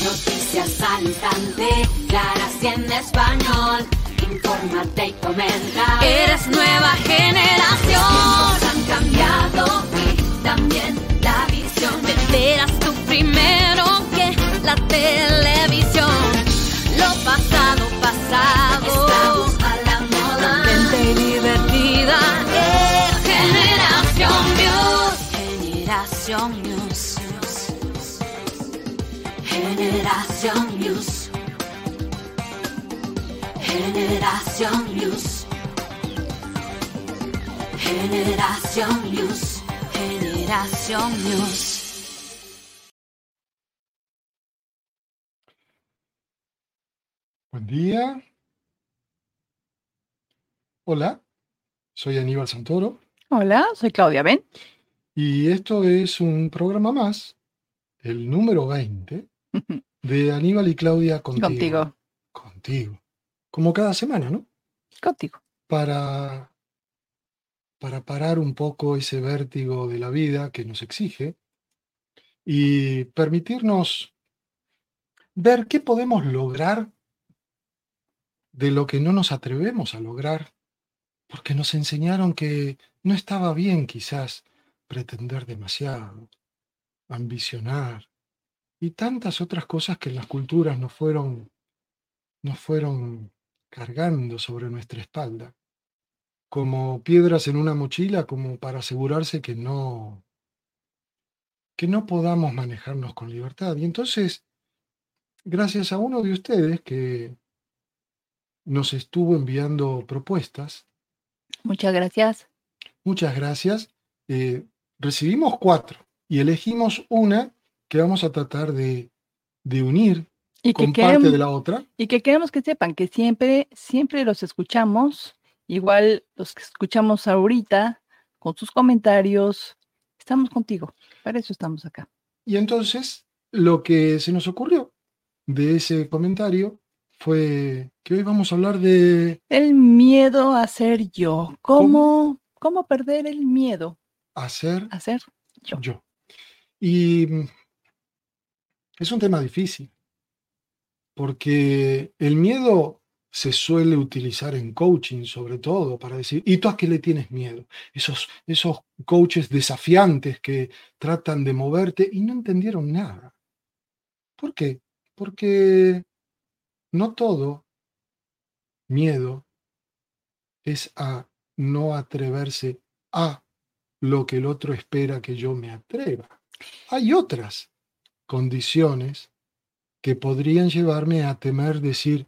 Noticias al instante, claras y en español. Infórmate y comenta. Eres nueva generación. Los tiempos han cambiado y también la visión. Te enteras tú primero que la televisión. Lo pasado, pasado. Estamos a la moda. Contenta y divertida. Generación News. Generación News. Generación News. Generación News. Generación News. Generación News. Buen día. Hola, soy Aníbal Santoro. Hola, soy Claudia Ben. Y esto es un programa más, el número 20, de Aníbal y Claudia contigo. Contigo. Como cada semana, ¿no? Contigo. Para parar un poco ese vértigo de la vida que nos exige y permitirnos ver qué podemos lograr de lo que no nos atrevemos a lograr, porque nos enseñaron que no estaba bien quizás pretender demasiado, ambicionar y tantas otras cosas que en las culturas nos fueron cargando sobre nuestra espalda, como piedras en una mochila, como para asegurarse que no podamos manejarnos con libertad. Y entonces, gracias a uno de ustedes que nos estuvo enviando propuestas. Muchas gracias. Muchas gracias. Recibimos 4 y elegimos una que vamos a tratar de unir y con parte de la otra. Y que queremos que sepan que siempre los escuchamos, igual los que escuchamos ahorita, con sus comentarios, estamos contigo, para eso estamos acá. Y entonces, lo que se nos ocurrió de ese comentario fue que hoy vamos a hablar de... El miedo a ser yo. ¿Cómo perder el miedo? A ser yo. Y es un tema difícil, porque el miedo se suele utilizar en coaching, sobre todo, para decir, ¿y tú a qué le tienes miedo? Esos coaches desafiantes que tratan de moverte y no entendieron nada. ¿Por qué? Porque no todo miedo es a no atreverse a lo que el otro espera que yo me atreva. Hay otras condiciones que podrían llevarme a temer decir,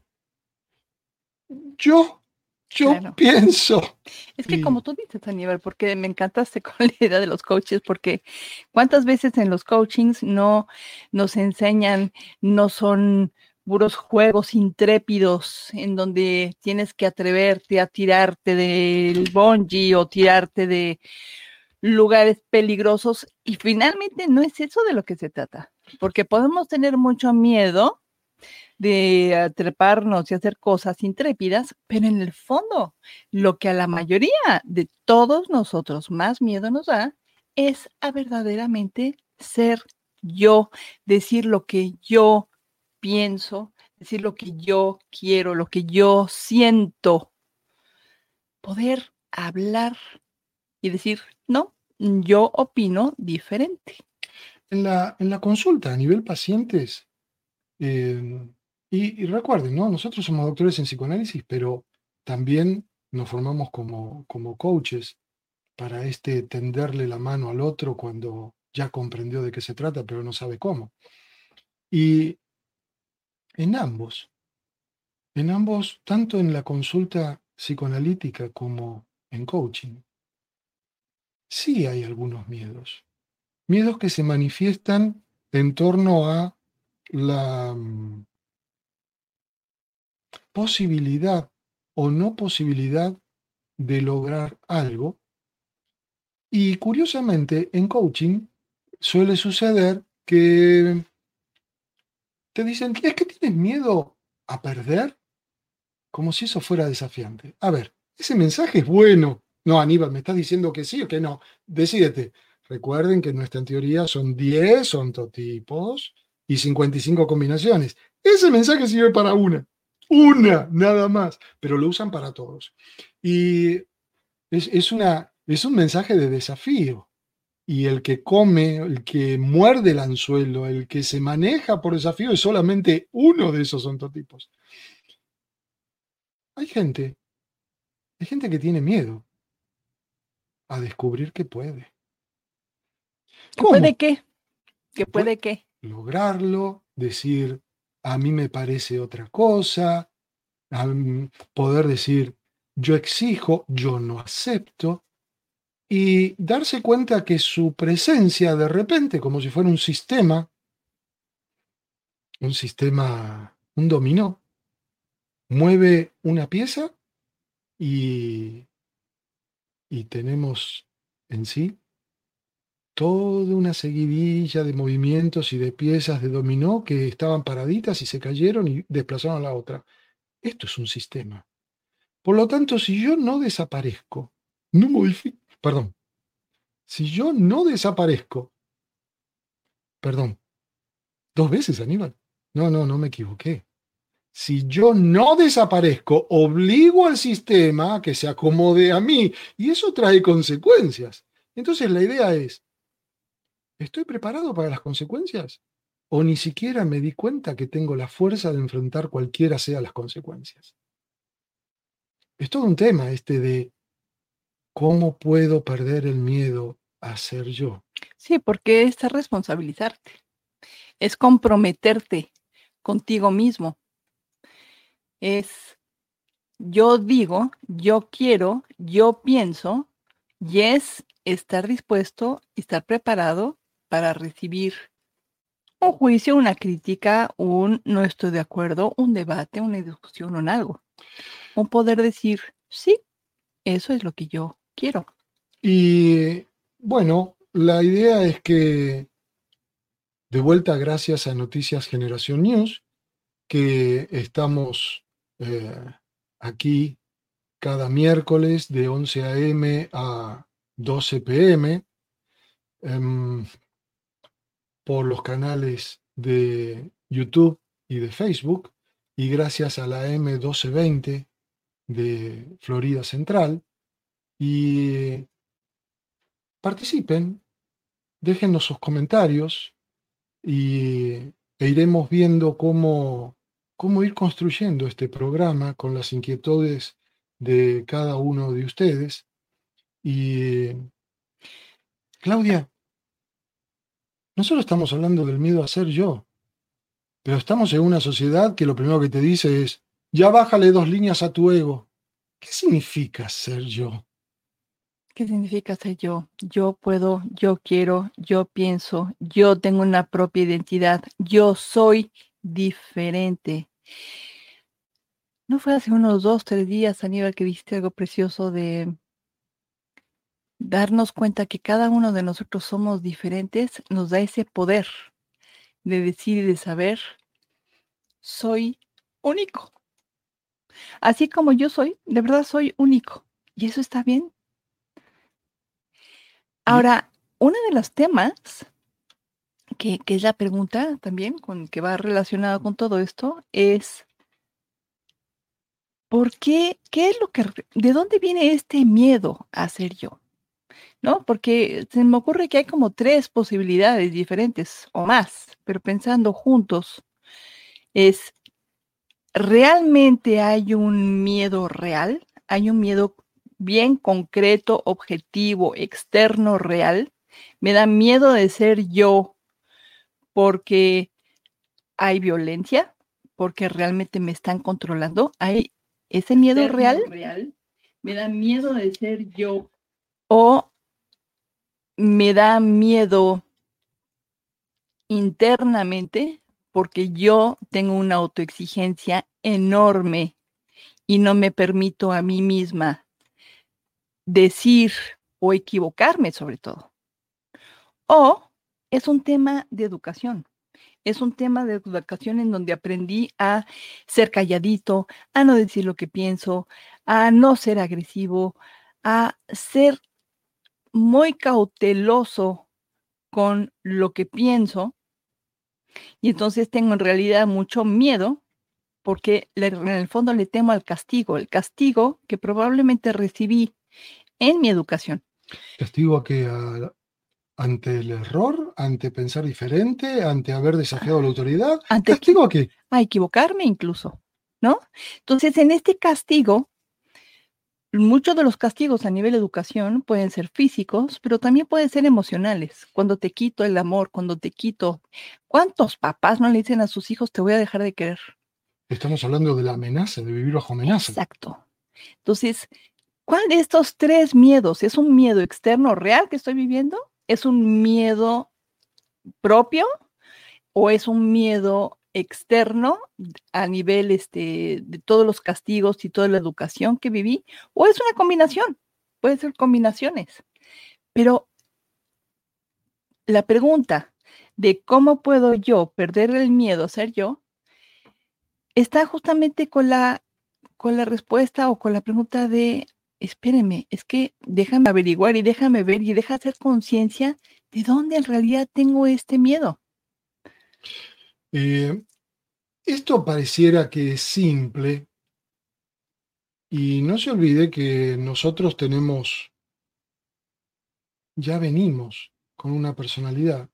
yo claro. Pienso. Es que como tú dices, Aníbal, porque me encantaste con la idea de los coaches, porque cuántas veces en los coachings no nos enseñan, no son puros juegos intrépidos en donde tienes que atreverte a tirarte del bungee o tirarte de lugares peligrosos, y finalmente no es eso de lo que se trata, porque podemos tener mucho miedo de treparnos y hacer cosas intrépidas, pero en el fondo lo que a la mayoría de todos nosotros más miedo nos da es a verdaderamente ser yo, decir lo que yo pienso, decir lo que yo quiero, lo que yo siento, poder hablar y decir, no, yo opino diferente. En la consulta a nivel pacientes, y recuerden, ¿no? Nosotros somos doctores en psicoanálisis, pero también nos formamos como coaches para tenderle la mano al otro cuando ya comprendió de qué se trata, pero no sabe cómo. Y en ambos, tanto en la consulta psicoanalítica como en coaching, sí hay algunos miedos. Miedos que se manifiestan en torno a la posibilidad o no posibilidad de lograr algo. Y curiosamente, en coaching suele suceder que te dicen, ¿es que tienes miedo a perder? Como si eso fuera desafiante. A ver, ese mensaje es bueno. No, Aníbal, ¿me estás diciendo que sí o que no? Decídete. Recuerden que en nuestra teoría son 10 ontotipos y 55 combinaciones. Ese mensaje sirve para una, nada más, pero lo usan para todos. Y es un mensaje de desafío. Y el que come, el que muerde el anzuelo, el que se maneja por desafío es solamente uno de esos ontotipos. Hay gente que tiene miedo a descubrir que puede. ¿Que puede qué? ¿Que puede qué? Lograrlo, decir, a mí me parece otra cosa, poder decir, yo exijo, yo no acepto, y darse cuenta que su presencia de repente, como si fuera un sistema, un dominó, mueve una pieza y tenemos en sí toda una seguidilla de movimientos y de piezas de dominó que estaban paraditas y se cayeron y desplazaron a la otra. Esto es un sistema. Por lo tanto, si yo no desaparezco, no modifico, perdón, si yo no desaparezco, perdón, 2 veces, Aníbal. No me equivoqué. Si yo no desaparezco, obligo al sistema a que se acomode a mí y eso trae consecuencias. Entonces la idea es, ¿estoy preparado para las consecuencias? ¿O ni siquiera me di cuenta que tengo la fuerza de enfrentar cualquiera sea las consecuencias? Es todo un tema de cómo puedo perder el miedo a ser yo. Sí, porque es responsabilizarte, es comprometerte contigo mismo. Es yo digo, yo quiero, yo pienso, y es estar dispuesto y estar preparado para recibir un juicio, una crítica, un no estoy de acuerdo, un debate, una discusión o en algo. Un poder decir, sí, eso es lo que yo quiero. Y bueno, la idea es que, de vuelta, gracias a Noticias Generación News, que estamos aquí cada miércoles de 11 a.m. a 12 p.m. Por los canales de YouTube y de Facebook, y gracias a la M1220 de Florida Central. Y participen, déjennos sus comentarios e iremos viendo cómo ir construyendo este programa con las inquietudes de cada uno de ustedes. Y Claudia, nosotros estamos hablando del miedo a ser yo, pero estamos en una sociedad que lo primero que te dice es, ya bájale 2 líneas a tu ego. ¿Qué significa ser yo? ¿Qué significa ser yo? Yo puedo, yo quiero, yo pienso, yo tengo una propia identidad, yo soy diferente. ¿No fue hace unos 2, 3 días, Aníbal, que dijiste algo precioso de darnos cuenta que cada uno de nosotros somos diferentes? Nos da ese poder de decir y de saber, soy único. Así como yo soy, de verdad soy único. Y eso está bien. Ahora, uno de los temas que es la pregunta también que va relacionado con todo esto es ¿por qué? ¿De dónde viene este miedo a ser yo? ¿No? Porque se me ocurre que hay como 3 posibilidades diferentes o más, pero pensando juntos, es ¿realmente hay un miedo real? ¿Hay un miedo bien concreto, objetivo, externo, real? ¿Me da miedo de ser yo porque hay violencia? ¿Porque realmente me están controlando? ¿Hay ese miedo real? ¿Me da miedo de ser yo? ¿O me da miedo internamente porque yo tengo una autoexigencia enorme y no me permito a mí misma decir o equivocarme sobre todo? O es un tema de educación. Es un tema de educación en donde aprendí a ser calladito, a no decir lo que pienso, a no ser agresivo, a ser muy cauteloso con lo que pienso. Y entonces tengo en realidad mucho miedo porque en el fondo le temo al castigo, el castigo que probablemente recibí en mi educación. ¿Castigo a qué? ¿Ante el error? ¿Ante pensar diferente? ¿Ante haber desafiado la autoridad? Ante ¿Castigo a qué? a equivocarme incluso, ¿no? Entonces, en este castigo, muchos de los castigos a nivel de educación pueden ser físicos, pero también pueden ser emocionales. Cuando te quito el amor, cuando te quito... ¿Cuántos papás no le dicen a sus hijos, te voy a dejar de querer? Estamos hablando de la amenaza, de vivir bajo amenaza. Exacto. Entonces, ¿cuál de estos tres miedos? ¿Es un miedo externo real que estoy viviendo? ¿Es un miedo propio? ¿O es un miedo externo a nivel de todos los castigos y toda la educación que viví? ¿O es una combinación? Pueden ser combinaciones. Pero la pregunta de cómo puedo yo perder el miedo a ser yo está justamente con la respuesta o con la pregunta de, espéreme, es que déjame averiguar y déjame ver y deja hacer conciencia de dónde en realidad tengo este miedo. Esto pareciera que es simple, y no se olvide que nosotros ya venimos con una personalidad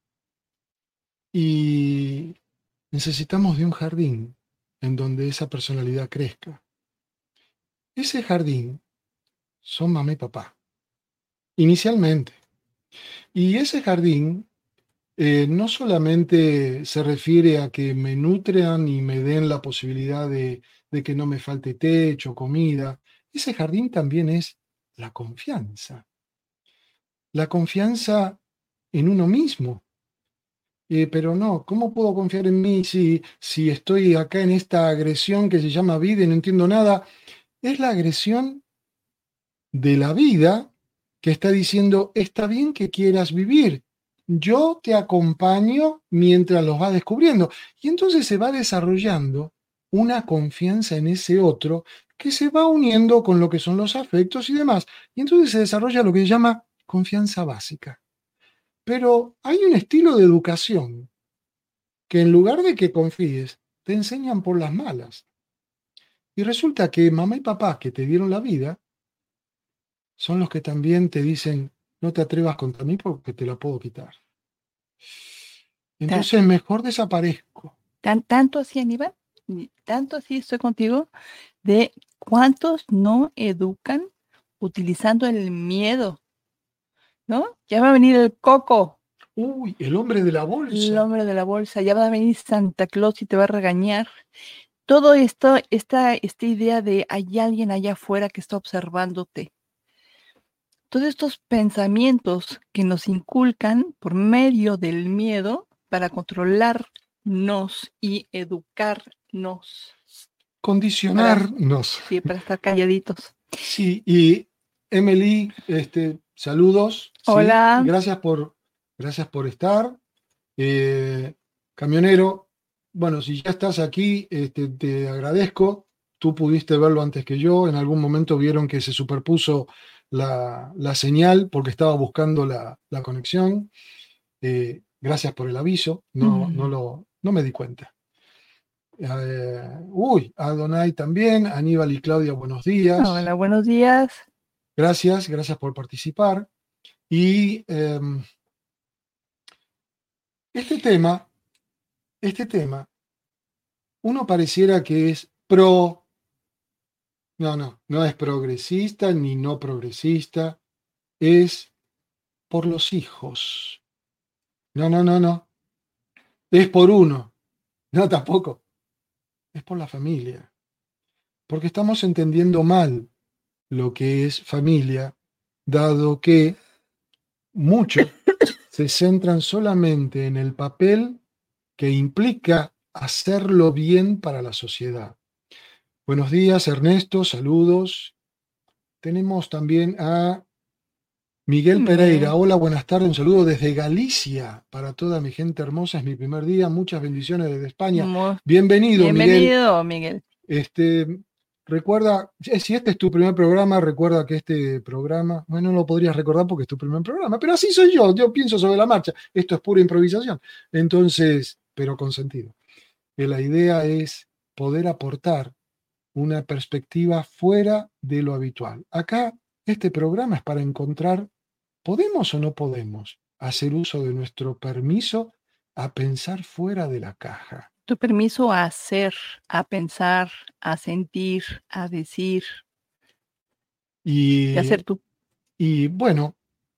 y necesitamos de un jardín en donde esa personalidad crezca. Ese jardín son mamá y papá, inicialmente. Y ese jardín no solamente se refiere a que me nutran y me den la posibilidad de que no me falte techo, comida. Ese jardín también es la confianza. La confianza en uno mismo. Pero no, ¿cómo puedo confiar en mí si estoy acá en esta agresión que se llama vida y no entiendo nada? Es la agresión de la vida que está diciendo, está bien que quieras vivir, yo te acompaño mientras los vas descubriendo. Y entonces se va desarrollando una confianza en ese otro que se va uniendo con lo que son los afectos y demás. Y entonces se desarrolla lo que se llama confianza básica. Pero hay un estilo de educación que en lugar de que confíes, te enseñan por las malas. Y resulta que mamá y papá que te dieron la vida son los que también te dicen, no te atrevas contra mí porque te la puedo quitar. Entonces mejor desaparezco. Tanto así, Aníbal, tanto así estoy contigo, de cuántos no educan utilizando el miedo, ¿no? Ya va a venir el coco. Uy, el hombre de la bolsa. El hombre de la bolsa, ya va a venir Santa Claus y te va a regañar. Todo esto, esta idea de hay alguien allá afuera que está observándote. Todos estos pensamientos que nos inculcan por medio del miedo para controlarnos y educarnos. Condicionarnos. Sí, para estar calladitos. Sí, y Emily, saludos. Hola. Sí, gracias por estar. Camionero, bueno, si ya estás aquí, te agradezco. Tú pudiste verlo antes que yo. En algún momento vieron que se superpuso la señal porque estaba buscando la conexión. Gracias por el aviso. No me di cuenta. Adonai también. Aníbal y Claudia, buenos días. Hola, buenos días. Gracias por participar. Y este tema, uno pareciera que es no es progresista ni no progresista, es por los hijos. No. Es por uno. No, tampoco. Es por la familia. Porque estamos entendiendo mal lo que es familia, dado que muchos se centran solamente en el papel que implica hacerlo bien para la sociedad. Buenos días, Ernesto, saludos. Tenemos también a Miguel Pereira. Hola, buenas tardes, un saludo desde Galicia para toda mi gente hermosa. Es mi primer día, muchas bendiciones desde España. Bienvenido, Miguel. Recuerda, si este es tu primer programa, recuerda que este programa, bueno, no lo podrías recordar porque es tu primer programa, pero así soy yo pienso sobre la marcha, esto es pura improvisación. Entonces, pero con sentido. Que la idea es poder aportar una perspectiva fuera de lo habitual. Acá, este programa es para encontrar, ¿podemos o no podemos hacer uso de nuestro permiso a pensar fuera de la caja? Tu permiso a hacer, a pensar, a sentir, a decir, y a ser tú. Y bueno,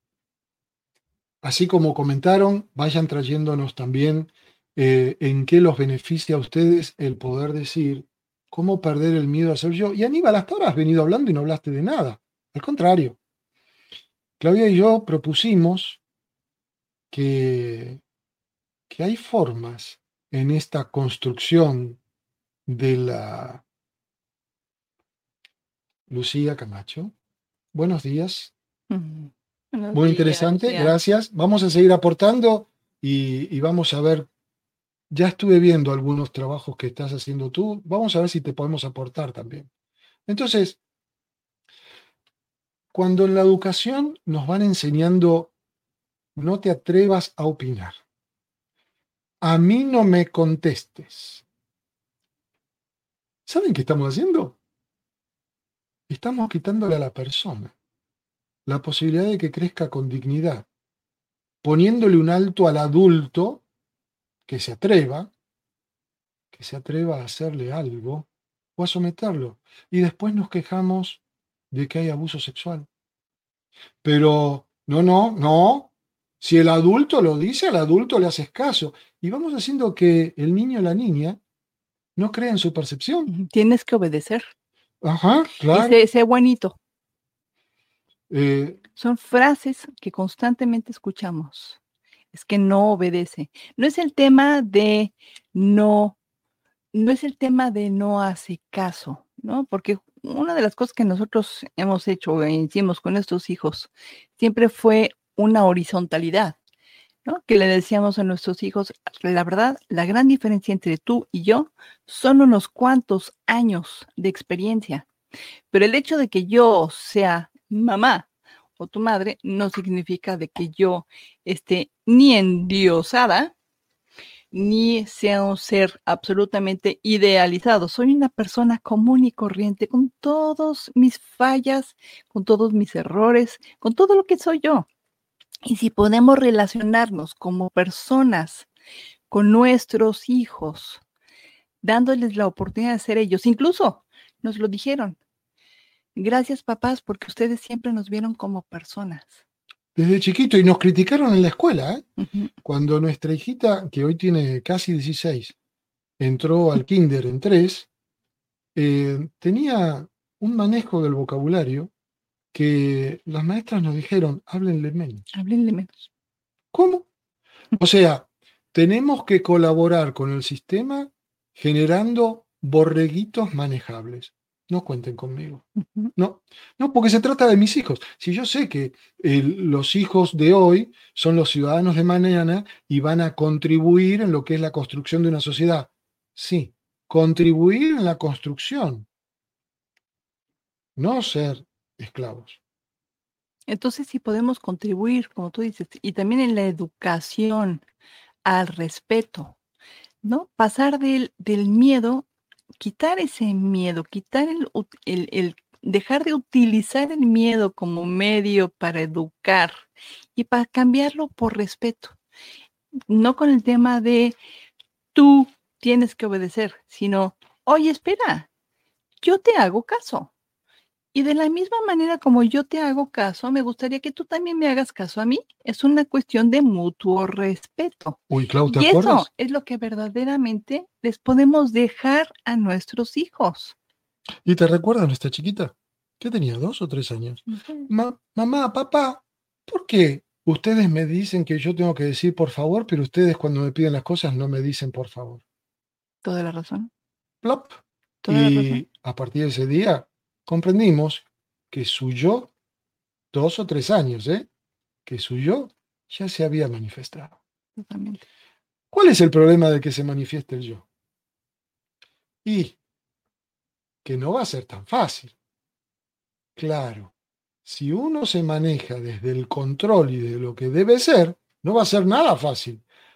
así como comentaron, vayan trayéndonos también en qué los beneficia a ustedes el poder decir cómo perder el miedo a ser yo. Y Aníbal, hasta ahora has venido hablando y no hablaste de nada. Al contrario, Claudia y yo propusimos que, que hay formas en esta construcción de la Lucía Camacho. Buenos días. Buenos Muy días, interesante, Lucía. gracias. Vamos a seguir aportando y vamos a ver. Ya estuve viendo algunos trabajos que estás haciendo tú. Vamos a ver si te podemos aportar también. Entonces, cuando en la educación nos van enseñando, no te atrevas a opinar. A mí no me contestes. ¿Saben qué estamos haciendo? Estamos quitándole a la persona la posibilidad de que crezca con dignidad, poniéndole un alto al adulto que se atreva a hacerle algo o a someterlo. Y después nos quejamos de que hay abuso sexual. Pero no. Si el adulto lo dice, al adulto le haces caso. Y vamos haciendo que el niño o la niña no crea en su percepción. Tienes que obedecer. Ajá, claro. Y sé bonito. Eh, Son frases que constantemente escuchamos. Es que no obedece. No es el tema de no es el tema de no hace caso, ¿no? Porque una de las cosas que nosotros hemos hecho e hicimos con estos hijos siempre fue una horizontalidad, ¿no? Que le decíamos a nuestros hijos, la verdad, la gran diferencia entre tú y yo son unos cuantos años de experiencia, pero el hecho de que yo sea mamá o tu madre no significa de que yo esté ni endiosada, ni sea un ser absolutamente idealizado. Soy una persona común y corriente, con todos mis fallas, con todos mis errores, con todo lo que soy yo. Y si podemos relacionarnos como personas con nuestros hijos, dándoles la oportunidad de ser ellos, incluso nos lo dijeron. Gracias, papás, porque ustedes siempre nos vieron como personas. Desde chiquito, y nos criticaron en la escuela, ¿eh? Uh-huh. Cuando nuestra hijita, que hoy tiene casi 16, entró al kinder en 3, tenía un manejo del vocabulario que las maestras nos dijeron, háblenle menos. Háblenle menos. ¿Cómo? O sea, tenemos que colaborar con el sistema generando borreguitos manejables. No cuenten conmigo. Uh-huh. No, porque se trata de mis hijos. Si yo sé que los hijos de hoy son los ciudadanos de mañana y van a contribuir en lo que es la construcción de una sociedad. Sí, contribuir en la construcción, no ser esclavos. Entonces, si podemos contribuir, como tú dices, y también en la educación, al respeto, ¿no? Pasar del miedo, quitar ese miedo, quitar el dejar de utilizar el miedo como medio para educar y para cambiarlo por respeto. No con el tema de tú tienes que obedecer, sino, oye, espera, yo te hago caso. Y de la misma manera como yo te hago caso, me gustaría que tú también me hagas caso a mí. Es una cuestión de mutuo respeto. Uy, Clau, ¿te y acuerdas? eso es lo que verdaderamente les podemos dejar a nuestros hijos. ¿Y te recuerdas nuestra chiquita? ¿Qué tenía? 2 o 3 años. Uh-huh. Mamá, papá, ¿por qué ustedes me dicen que yo tengo que decir por favor, pero ustedes cuando me piden las cosas no me dicen por favor? Toda la razón. Plop. Toda la razón. Y a partir de ese día comprendimos que su yo, 2 o 3 años, que su yo ya se había manifestado. Totalmente. ¿Cuál es el problema de que se manifieste el yo? Y que no va a ser tan fácil. Claro, si uno se maneja desde el control y de lo que debe ser, no va a ser nada fácil.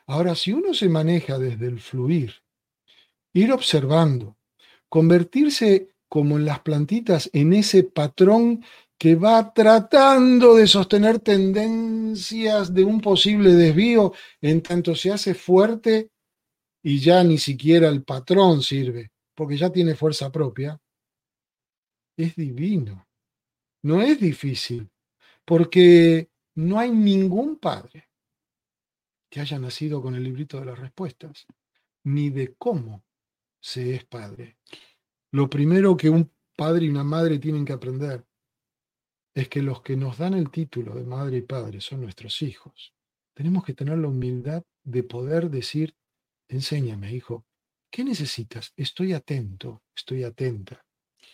Ahora, si uno se maneja desde el fluir, ir observando, convertirse como en las plantitas, en ese patrón que va tratando de sostener tendencias de un posible desvío, en tanto se hace fuerte y ya ni siquiera el patrón sirve, porque ya tiene fuerza propia, es divino. No es difícil, porque no hay ningún padre que haya nacido con el librito de las respuestas, ni de cómo se es padre. Lo primero que un padre y una madre tienen que aprender es que los que nos dan el título de madre y padre son nuestros hijos. Tenemos que tener la humildad de poder decir, enséñame, hijo, ¿qué necesitas? Estoy atento, estoy atenta.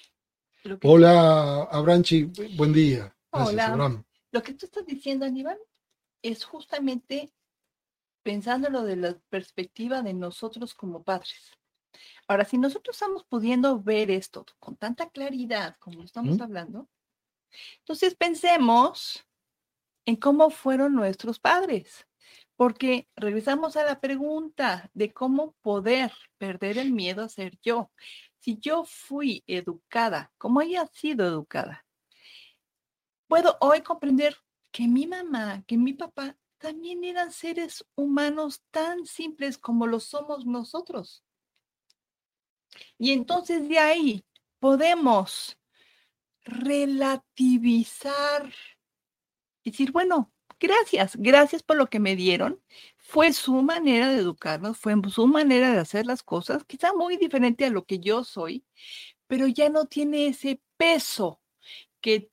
Hola, Abranchi, buen día. Gracias, Hola. Abraham. Lo que tú estás diciendo, Aníbal, es justamente pensándolo de la perspectiva de nosotros como padres. Ahora, si nosotros estamos pudiendo ver esto con tanta claridad como estamos hablando, entonces pensemos en cómo fueron nuestros padres, porque regresamos a la pregunta de cómo poder perder el miedo a ser yo. Si yo fui educada, como haya sido educada, puedo hoy comprender que mi mamá, que mi papá también eran seres humanos tan simples como lo somos nosotros. Y entonces de ahí podemos relativizar y decir, bueno, gracias por lo que me dieron. Fue su manera de educarnos, fue su manera de hacer las cosas, quizá muy diferente a lo que yo soy, pero ya no tiene ese peso que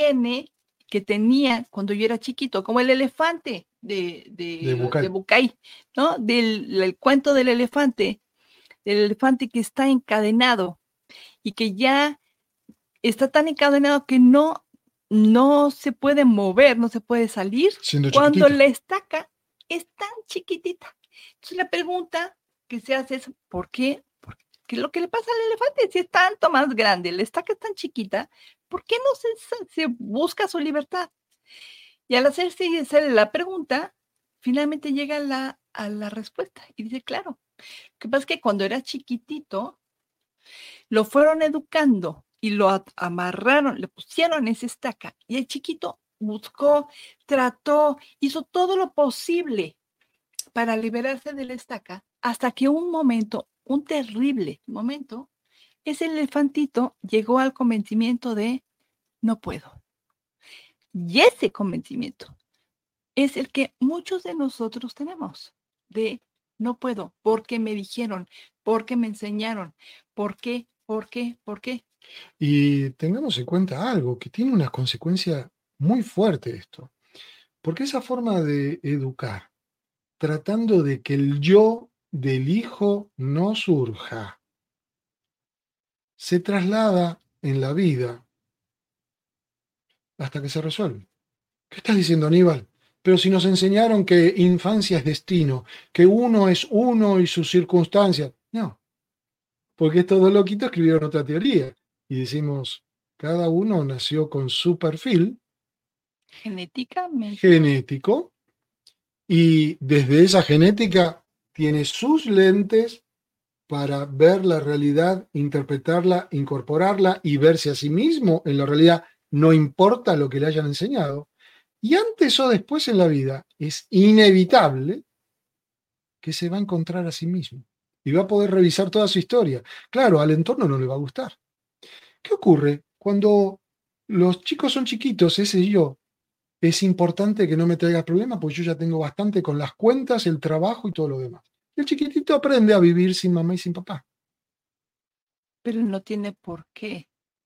tenía cuando yo era chiquito, como el elefante de Bucay, ¿no? El cuento del elefante que está encadenado y que ya está tan encadenado que no se puede mover, no se puede salir cuando la estaca es tan chiquitita. Entonces la pregunta que se hace es, ¿por qué? ¿Qué es lo que le pasa al elefante? Si es tanto más grande, la estaca es tan chiquita, ¿por qué no se busca su libertad? Y al hacerse la pregunta, finalmente llega a la respuesta y dice, claro, lo que pasa es que cuando era chiquitito, lo fueron educando y lo amarraron, le pusieron esa estaca y el chiquito buscó, trató, hizo todo lo posible para liberarse de la estaca hasta que un terrible momento, ese elefantito llegó al convencimiento de no puedo. Y ese convencimiento es el que muchos de nosotros tenemos, de no puedo, porque me dijeron, porque me enseñaron, ¿por qué? Y tengamos en cuenta algo, que tiene una consecuencia muy fuerte esto, porque esa forma de educar, tratando de que el yo del hijo no surja, se traslada en la vida hasta que se resuelve. ¿Qué estás diciendo, Aníbal? Pero si nos enseñaron que infancia es destino, que uno es uno y sus circunstancias. No, porque estos dos loquitos escribieron otra teoría y decimos, cada uno nació con su perfil genético y desde esa genética tiene sus lentes para ver la realidad, interpretarla, incorporarla y verse a sí mismo en la realidad, no importa lo que le hayan enseñado. Y antes o después en la vida es inevitable que se va a encontrar a sí mismo y va a poder revisar toda su historia. Claro, al entorno no le va a gustar. ¿Qué ocurre? Cuando los chicos son chiquitos, ese yo, es importante que no me traiga problemas porque yo ya tengo bastante con las cuentas, el trabajo y todo lo demás. Y el chiquitito aprende a vivir sin mamá y sin papá. Pero no tiene por qué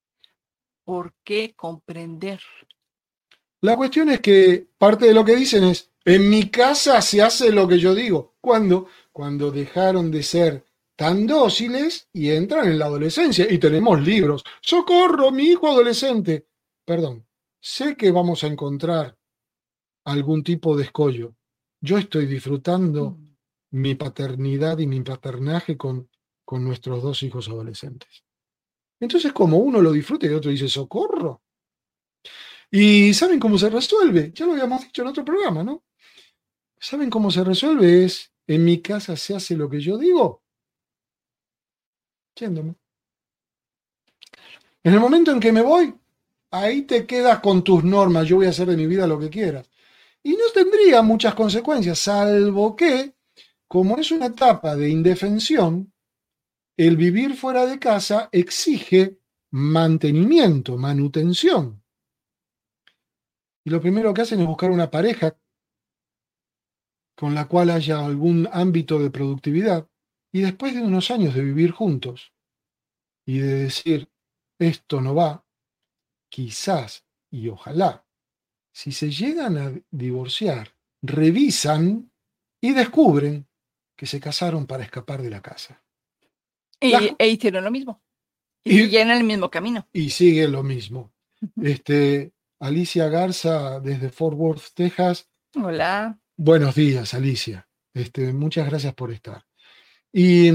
comprender. La cuestión es que parte de lo que dicen es, en mi casa se hace lo que yo digo. ¿Cuándo? Cuando dejaron de ser tan dóciles y entran en la adolescencia y tenemos libros. ¡Socorro, mi hijo adolescente! Perdón, sé que vamos a encontrar algún tipo de escollo. Yo estoy disfrutando mi paternidad y mi paternaje con nuestros dos hijos adolescentes. Entonces, como uno lo disfruta y el otro dice, ¡socorro! ¿Y saben cómo se resuelve? Ya lo habíamos dicho en otro programa, ¿no? ¿Saben cómo se resuelve? Es en mi casa se hace lo que yo digo, yéndome. En el momento en que me voy, ahí te quedas con tus normas, yo voy a hacer de mi vida lo que quieras. Y no tendría muchas consecuencias, salvo que, como es una etapa de indefensión, el vivir fuera de casa exige mantenimiento, manutención. Y lo primero que hacen es buscar una pareja con la cual haya algún ámbito de productividad. Y después de unos años de vivir juntos y de decir, esto no va, quizás y ojalá, si se llegan a divorciar, revisan y descubren que se casaron para escapar de la casa. E hicieron lo mismo. Y siguen en el mismo camino. Y sigue lo mismo. Alicia Garza, desde Fort Worth, Texas. Hola. Buenos días, Alicia. Muchas gracias por estar. Y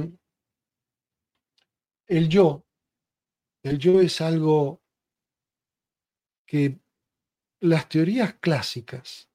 el yo es algo que las teorías clásicas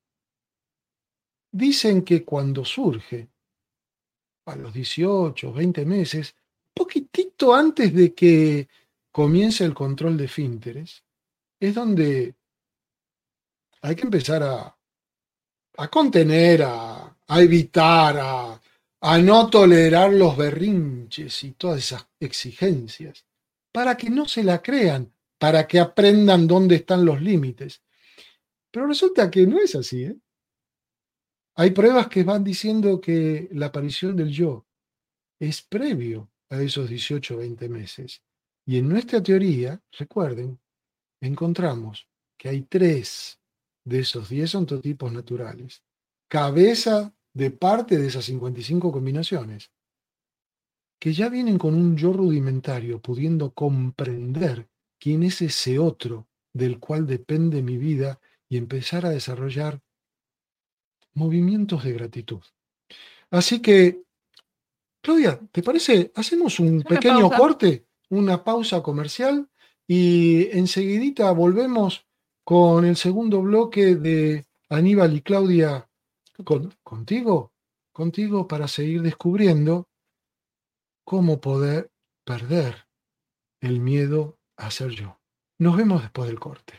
dicen que cuando surge, a los 18, 20 meses, poquitito antes de que comience el control de esfínteres, es donde hay que empezar a contener, a evitar, a no tolerar los berrinches y todas esas exigencias, para que no se la crean, para que aprendan dónde están los límites. Pero resulta que no es así, ¿eh? Hay pruebas que van diciendo que la aparición del yo es previo a esos 18 o 20 meses. Y en nuestra teoría, recuerden, encontramos que hay 3 de esos 10 ontotipos naturales, cabeza de parte de esas 55 combinaciones, que ya vienen con un yo rudimentario, pudiendo comprender quién es ese otro del cual depende mi vida y empezar a desarrollar movimientos de gratitud. Así que, Claudia, ¿te parece? Hacemos un pequeño corte, una pausa comercial y enseguidita volvemos con el segundo bloque de Aníbal y Claudia contigo para seguir descubriendo cómo poder perder el miedo a ser yo. Nos vemos después del corte.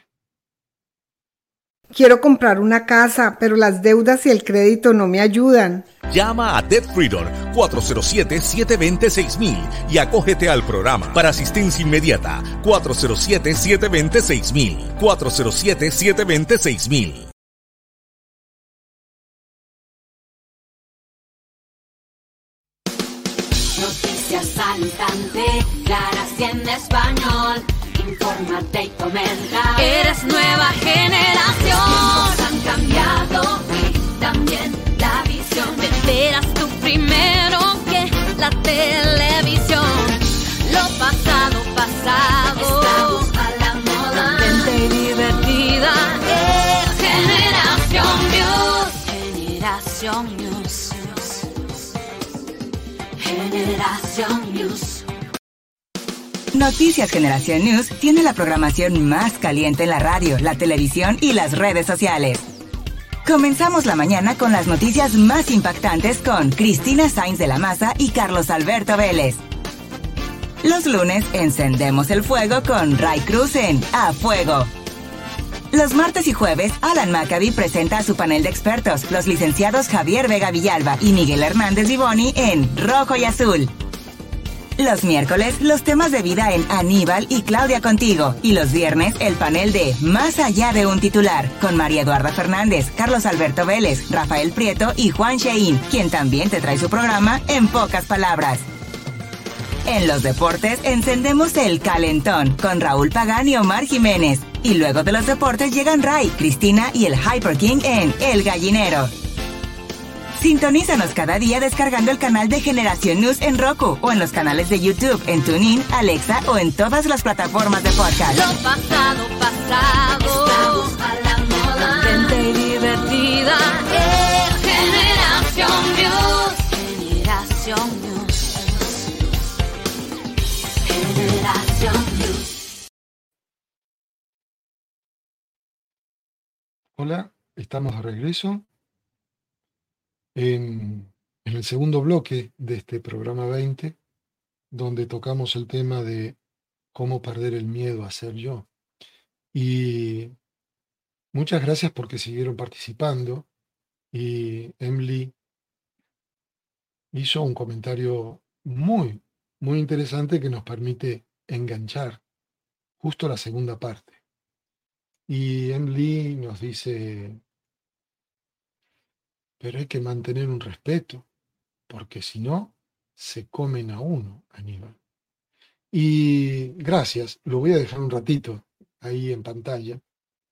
Quiero comprar una casa, pero las deudas y el crédito no me ayudan. Llama a Debt Freedom 407-720-6000 y acógete al programa para asistencia inmediata 407-720-6000. 407-720-6000. Noticias al instante, claras y en español. Infórmate y comenta. Eres nueva generación. Los tiempos han cambiado y también la visión. Te enteras tú primero que la televisión. Lo pasado, pasado. Estamos a la moda. Contenta y divertida. Generación News. Generación News. Noticias Generación News tiene la programación más caliente en la radio, la televisión y las redes sociales. Comenzamos la mañana con las noticias más impactantes con Cristina Sainz de la Maza y Carlos Alberto Vélez. Los lunes encendemos el fuego con Ray Cruz en A Fuego. Los martes y jueves, Alan Maccabi presenta a su panel de expertos, los licenciados Javier Vega Villalba y Miguel Hernández Vivoni en Rojo y Azul. Los miércoles, los temas de vida en Aníbal y Claudia Contigo. Y los viernes, el panel de Más allá de un titular, con María Eduarda Fernández, Carlos Alberto Vélez, Rafael Prieto y Juan Shein, quien también te trae su programa En Pocas Palabras. En los deportes, encendemos el calentón con Raúl Pagán y Omar Jiménez. Y luego de los deportes llegan Ray, Cristina y el Hyper King en El Gallinero. Sintonízanos cada día descargando el canal de Generación News en Roku o en los canales de YouTube, en TuneIn, Alexa o en todas las plataformas de podcast. Lo pasado, pasado. Estamos a la moda. Contenta y divertida. Generación News. Generación News. Generación News. Hola, estamos de regreso. En el segundo bloque de este programa 20, donde tocamos el tema de cómo perder el miedo a ser yo. Y muchas gracias porque siguieron participando. Y Emily hizo un comentario muy, muy interesante que nos permite enganchar justo la segunda parte. Y Emily nos dice, pero hay que mantener un respeto, porque si no, se comen a uno, Aníbal. Y gracias, lo voy a dejar un ratito ahí en pantalla,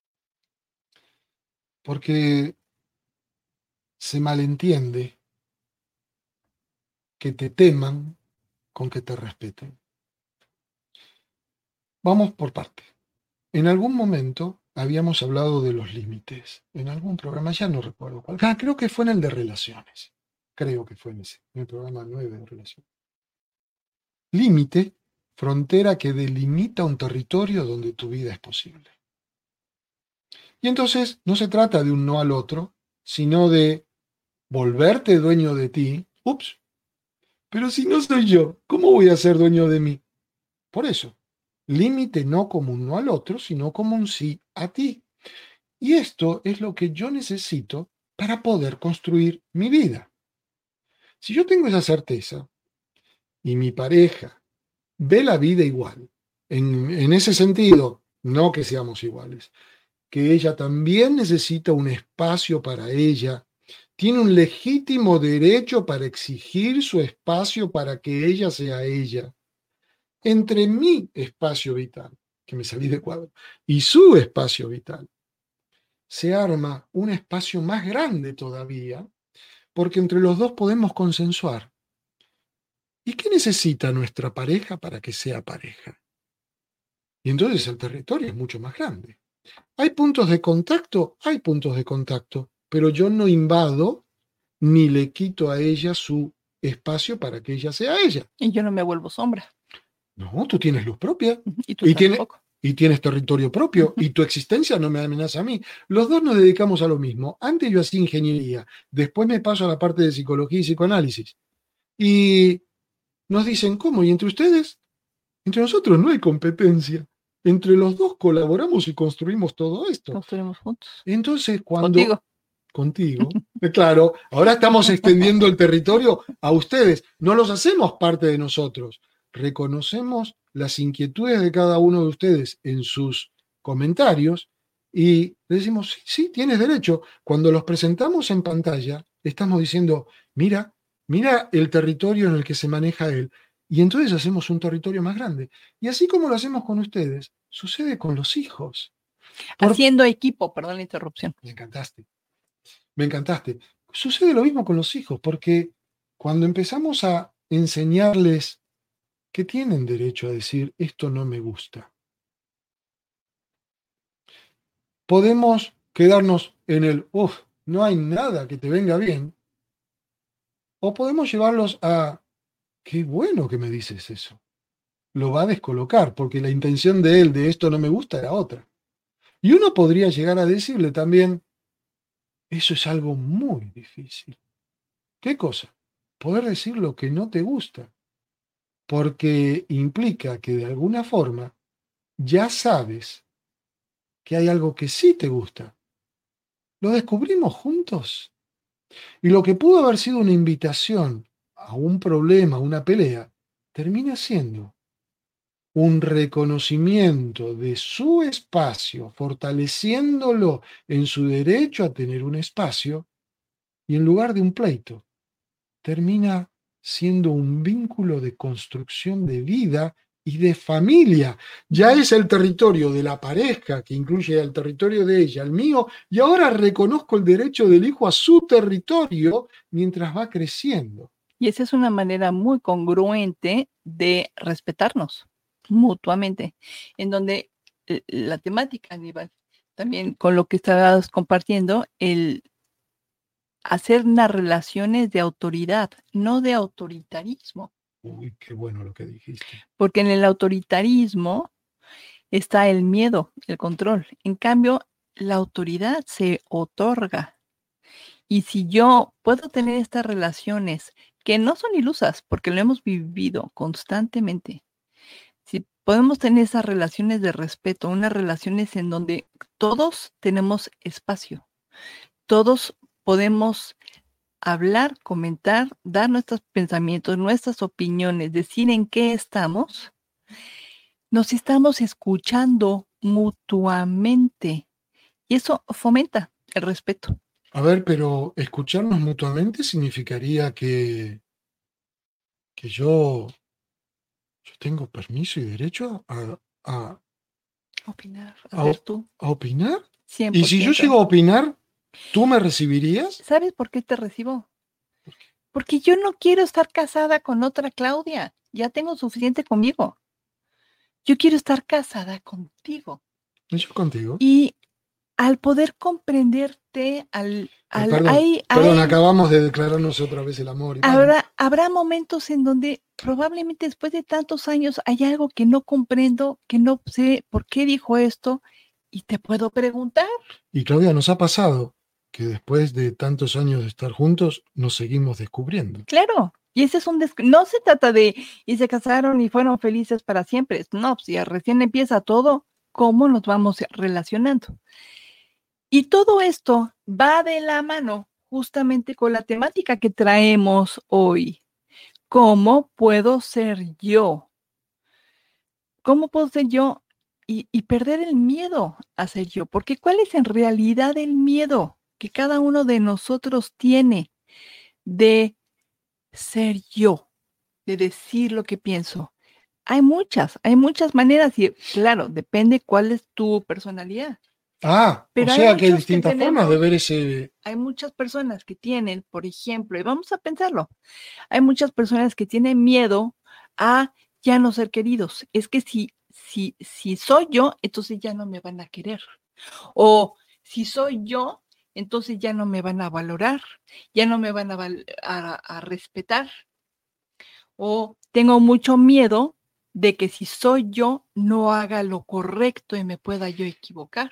porque se malentiende que te teman con que te respeten. Vamos por parte. En algún momento habíamos hablado de los límites, en algún programa, ya no recuerdo cuál. Creo que fue en el de relaciones. Creo que fue en ese, en el programa 9 de relaciones. Límite, frontera que delimita un territorio donde tu vida es posible. Y entonces no se trata de un no al otro, sino de volverte dueño de ti. Ups, pero si no soy yo, ¿cómo voy a ser dueño de mí? Por eso, límite no como un no al otro, sino como un sí a ti. Y esto es lo que yo necesito para poder construir mi vida. Si yo tengo esa certeza y mi pareja ve la vida igual, en ese sentido, no que seamos iguales, que ella también necesita un espacio para ella, tiene un legítimo derecho para exigir su espacio para que ella sea ella. Entre mi espacio vital, que me salí de cuadro, y su espacio vital, se arma un espacio más grande todavía, porque entre los dos podemos consensuar. ¿Y qué necesita nuestra pareja para que sea pareja? Y entonces el territorio es mucho más grande. ¿Hay puntos de contacto? Hay puntos de contacto, pero yo no invado ni le quito a ella su espacio para que ella sea ella. Y yo no me vuelvo sombra. No, tú tienes luz propia. Y tú tampoco. Y tienes territorio propio, y tu existencia no me amenaza a mí. Los dos nos dedicamos a lo mismo. Antes yo hacía ingeniería, después me paso a la parte de psicología y psicoanálisis. Y nos dicen, ¿cómo? ¿Y entre ustedes? Entre nosotros no hay competencia. Entre los dos colaboramos y construimos todo esto. Construimos juntos. Entonces, cuando... Contigo. Claro, ahora estamos extendiendo el territorio a ustedes. No los hacemos parte de nosotros. Reconocemos las inquietudes de cada uno de ustedes en sus comentarios y le decimos, sí, sí, tienes derecho. Cuando los presentamos en pantalla, estamos diciendo, mira el territorio en el que se maneja él. Y entonces hacemos un territorio más grande. Y así como lo hacemos con ustedes, sucede con los hijos. Haciendo equipo, perdón la interrupción. Me encantaste. Sucede lo mismo con los hijos, porque cuando empezamos a enseñarles que tienen derecho a decir, esto no me gusta, podemos quedarnos en el, no hay nada que te venga bien, o podemos llevarlos a, qué bueno que me dices eso. Lo va a descolocar, porque la intención de él de esto no me gusta era otra. Y uno podría llegar a decirle también, eso es algo muy difícil. ¿Qué cosa? Poder decir lo que no te gusta, porque implica que de alguna forma ya sabes que hay algo que sí te gusta. Lo descubrimos juntos. Y lo que pudo haber sido una invitación a un problema, a una pelea, termina siendo un reconocimiento de su espacio, fortaleciéndolo en su derecho a tener un espacio, y en lugar de un pleito, termina siendo un vínculo de construcción de vida y de familia. Ya es el territorio de la pareja, que incluye el territorio de ella, el mío, y ahora reconozco el derecho del hijo a su territorio mientras va creciendo. Y esa es una manera muy congruente de respetarnos mutuamente, en donde la temática, Aníbal, también con lo que estabas compartiendo, el hacer unas relaciones de autoridad, no de autoritarismo. Uy, qué bueno lo que dijiste. Porque en el autoritarismo está el miedo, el control. En cambio, la autoridad se otorga. Y si yo puedo tener estas relaciones que no son ilusas, porque lo hemos vivido constantemente, si podemos tener esas relaciones de respeto, unas relaciones en donde todos tenemos espacio, todos podemos hablar, comentar, dar nuestros pensamientos, nuestras opiniones, decir en qué estamos, nos estamos escuchando mutuamente y eso fomenta el respeto. A ver, pero escucharnos mutuamente significaría que yo tengo permiso y derecho a Opinar, a- hacer tú, a opinar. 100%. Y si yo llego a opinar, ¿tú me recibirías? ¿Sabes por qué te recibo? Porque yo no quiero estar casada con otra Claudia. Ya tengo suficiente conmigo. Yo quiero estar casada contigo. ¿Y yo contigo? Y al poder comprenderte, Perdón, acabamos de declararnos otra vez el amor. Habrá momentos en donde probablemente después de tantos años hay algo que no comprendo, que no sé por qué dijo esto, y te puedo preguntar. Y Claudia, nos ha pasado que después de tantos años de estar juntos, nos seguimos descubriendo. Claro, y ese es no se trata de, y se casaron y fueron felices para siempre. No, si recién empieza todo, ¿cómo nos vamos relacionando? Y todo esto va de la mano justamente con la temática que traemos hoy. ¿Cómo puedo ser yo? ¿Cómo puedo ser yo y perder el miedo a ser yo? Porque ¿cuál es en realidad el miedo que cada uno de nosotros tiene de ser yo, de decir lo que pienso? Hay muchas maneras y claro, depende cuál es tu personalidad. Pero o sea que hay distintas formas de ver ese... Hay muchas personas que tienen, por ejemplo, y vamos a pensarlo, hay muchas personas que tienen miedo a ya no ser queridos. Es que si soy yo, entonces ya no me van a querer. O si soy yo, entonces ya no me van a valorar, ya no me van a respetar. O tengo mucho miedo de que si soy yo, no haga lo correcto y me pueda yo equivocar.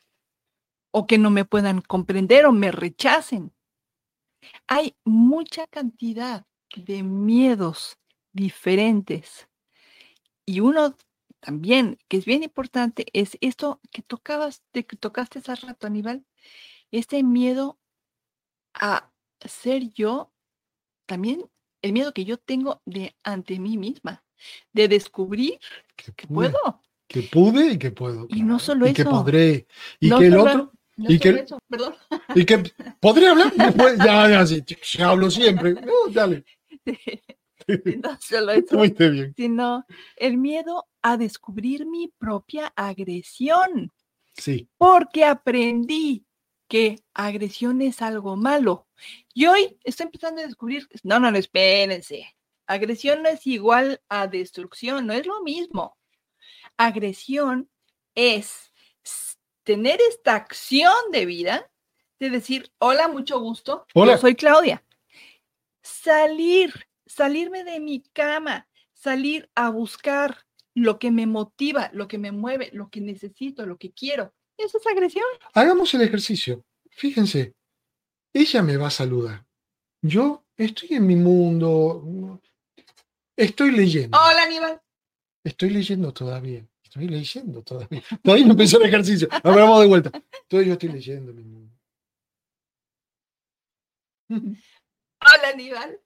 O que no me puedan comprender o me rechacen. Hay mucha cantidad de miedos diferentes. Y uno también, que es bien importante, es esto que tocaste hace rato, Aníbal, este miedo a ser yo, también el miedo que yo tengo ante mí misma, de descubrir que puedo. Que pude y que puedo. Y no solo y eso. Que podré. Y no que el solo, otro. No y solo que, eso, perdón. Y que podré hablar después. Ya, sí, ya hablo siempre. Dale. No solo eso, Estuviste bien. sino el miedo a descubrir mi propia agresión. Sí. Porque aprendí que agresión es algo malo. Y hoy estoy empezando a descubrir, no, espérense. Agresión no es igual a destrucción, no es lo mismo. Agresión es tener esta acción de vida, de decir, hola, mucho gusto, hola. Yo soy Claudia. Salirme de mi cama, salir a buscar lo que me motiva, lo que me mueve, lo que necesito, lo que quiero. Eso es agresión. Hagamos el ejercicio. Fíjense, ella me va a saludar. Yo estoy en mi mundo, estoy leyendo. Hola, Aníbal. Estoy leyendo todavía. Todavía no empezó el ejercicio. A ver, vamos de vuelta. Yo estoy leyendo mi mundo. Hola, Aníbal.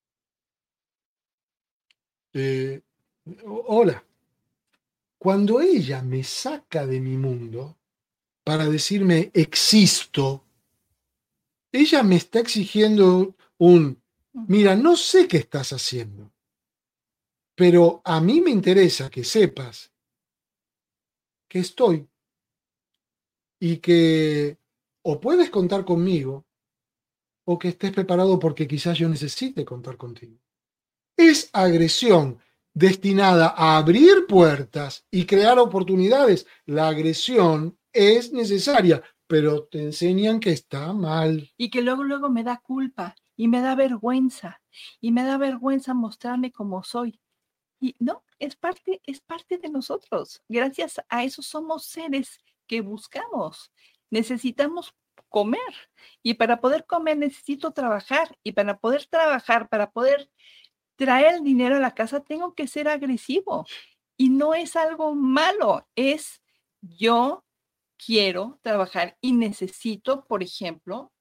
Hola. Cuando ella me saca de mi mundo para decirme existo, ella me está exigiendo mira, no sé qué estás haciendo, pero a mí me interesa que sepas que estoy y que o puedes contar conmigo o que estés preparado porque quizás yo necesite contar contigo. Es agresión destinada a abrir puertas y crear oportunidades. La agresión es necesaria, pero te enseñan que está mal. Y que luego me da culpa y me da vergüenza mostrarme como soy. Y no, es parte de nosotros. Gracias a eso somos seres que buscamos. Necesitamos comer. Y para poder comer necesito trabajar. Y para poder trabajar, para poder traer el dinero a la casa, tengo que ser agresivo. Y no es algo malo, es yo quiero trabajar y necesito, por ejemplo,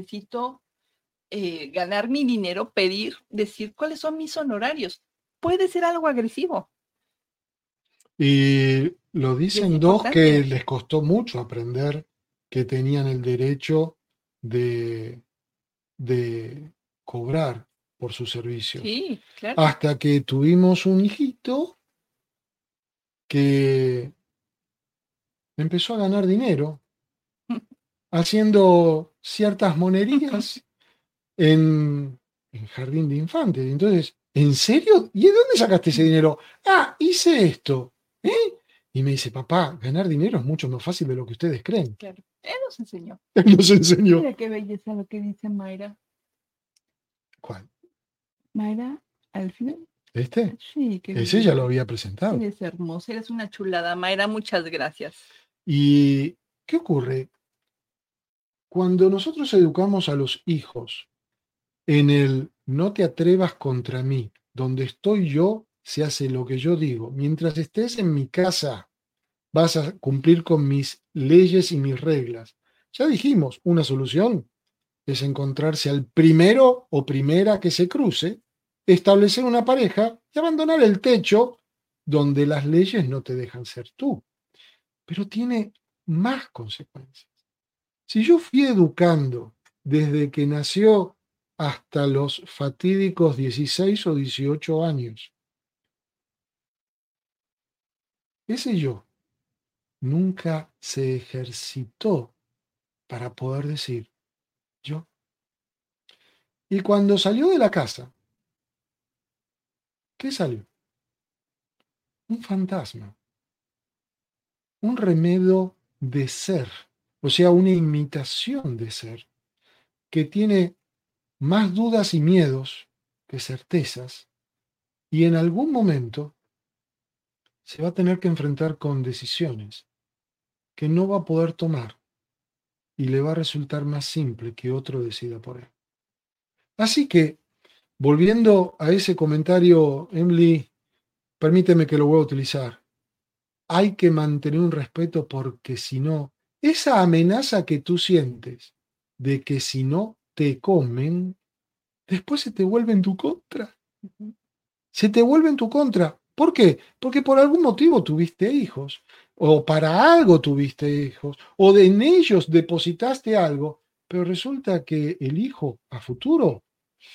ganar mi dinero, decir cuáles son mis honorarios. Puede ser algo agresivo. Y lo Y es dicen dos que importante. les costó mucho aprender que tenían el derecho de, de cobrar por sus servicios. Sí, claro. Hasta que tuvimos un hijito que empezó a ganar dinero haciendo ciertas monerías en jardín de infantes. Entonces, ¿en serio? ¿Y de dónde sacaste ese dinero? Ah, hice esto. ¿Eh? Y me dice, papá, ganar dinero es mucho más fácil de lo que ustedes creen. Claro. Él nos enseñó. Él nos enseñó. Mira qué belleza lo que dice Mayra. ¿Cuál? Mayra, al final. ¿Este? Sí, qué Ese ya lo había presentado. Eres hermosa, eres una chulada. Mayra, muchas gracias. ¿Y qué ocurre? Cuando nosotros educamos a los hijos en el no te atrevas contra mí, donde estoy yo, se hace lo que yo digo. Mientras estés en mi casa, vas a cumplir con mis leyes y mis reglas. Ya dijimos, una solución es encontrarse al primero o primera que se cruce, establecer una pareja y abandonar el techo donde las leyes no te dejan ser tú. Pero tiene más consecuencias. Si yo fui educando desde que nació hasta los fatídicos 16 o 18 años, ese yo nunca se ejercitó para poder decir yo. Y cuando salió de la casa, ¿qué salió? Un fantasma, un remedio de ser, o sea, una imitación de ser, que tiene más dudas y miedos que certezas, y en algún momento se va a tener que enfrentar con decisiones que no va a poder tomar y le va a resultar más simple que otro decida por él. Así que, volviendo a ese comentario, Emily, permíteme que lo voy a utilizar. Hay que mantener un respeto porque si no, esa amenaza que tú sientes de que si no te comen, después se te vuelve en tu contra. Se te vuelve en tu contra. ¿Por qué? Porque por algún motivo tuviste hijos, o para algo tuviste hijos, o en ellos depositaste algo, pero resulta que el hijo a futuro,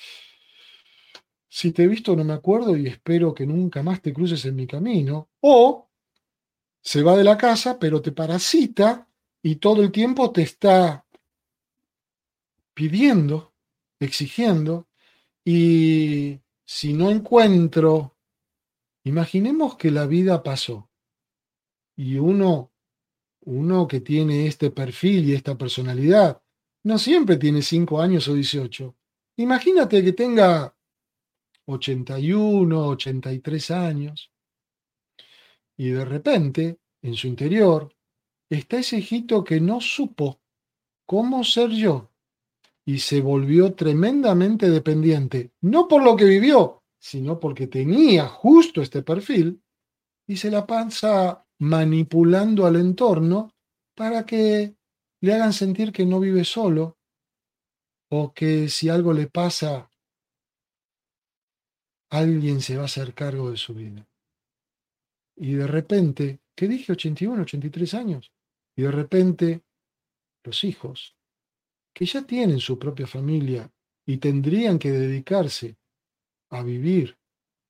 si te he visto no me acuerdo y espero que nunca más te cruces en mi camino, o se va de la casa, pero te parasita y todo el tiempo te está pidiendo, exigiendo, y si no encuentro, imaginemos que la vida pasó y uno que tiene este perfil y esta personalidad, no siempre tiene 5 años o 18. Imagínate que tenga 81, 83 años y de repente, en su interior, está ese hijito que no supo cómo ser yo y se volvió tremendamente dependiente, no por lo que vivió, sino porque tenía justo este perfil y se la pasa manipulando al entorno para que le hagan sentir que no vive solo o que si algo le pasa, alguien se va a hacer cargo de su vida. Y de repente, ¿qué dije? 81, 83 años. Y de repente, los hijos, que ya tienen su propia familia y tendrían que dedicarse a vivir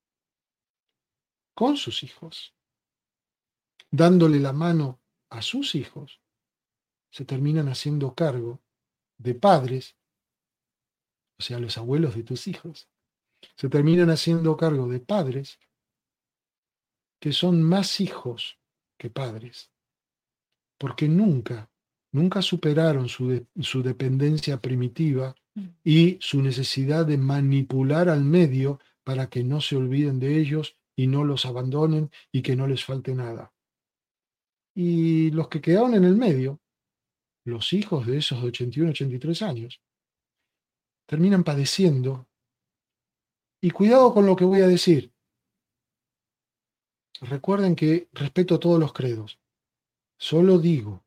con sus hijos, dándole la mano a sus hijos, se terminan haciendo cargo de padres, o sea, los abuelos de tus hijos, se terminan haciendo cargo de padres que son más hijos que padres, porque nunca superaron su dependencia primitiva y su necesidad de manipular al medio para que no se olviden de ellos y no los abandonen y que no les falte nada. Y los que quedaron en el medio los hijos de esos de 81, 83 años terminan padeciendo. Y cuidado con lo que voy a decir. Recuerden que respeto todos los credos. Solo digo,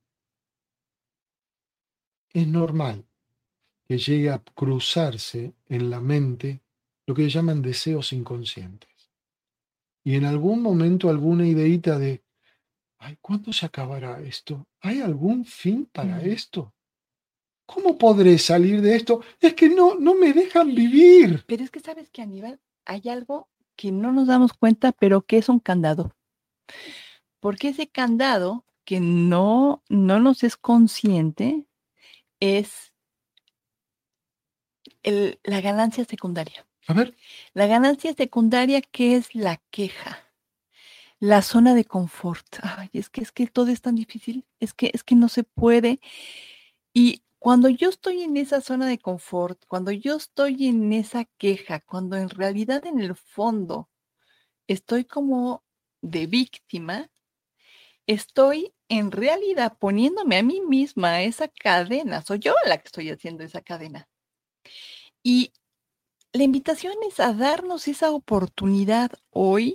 es normal que llegue a cruzarse en la mente lo que llaman deseos inconscientes. Y en algún momento alguna ideita de, ay, ¿cuándo se acabará esto? ¿Hay algún fin para esto? ¿Cómo podré salir de esto? Es que no me dejan vivir. Pero es que sabes que, Aníbal, hay algo que no nos damos cuenta, pero que es un candado. Porque ese candado que no nos es consciente es la ganancia secundaria. A ver. La ganancia secundaria, que es la queja, la zona de confort. Ay, es que todo es tan difícil, es que no se puede. Y cuando yo estoy en esa zona de confort, cuando yo estoy en esa queja, cuando en realidad en el fondo estoy como de víctima, estoy en realidad poniéndome a mí misma esa cadena. Soy yo la que estoy haciendo esa cadena. Y la invitación es a darnos esa oportunidad hoy,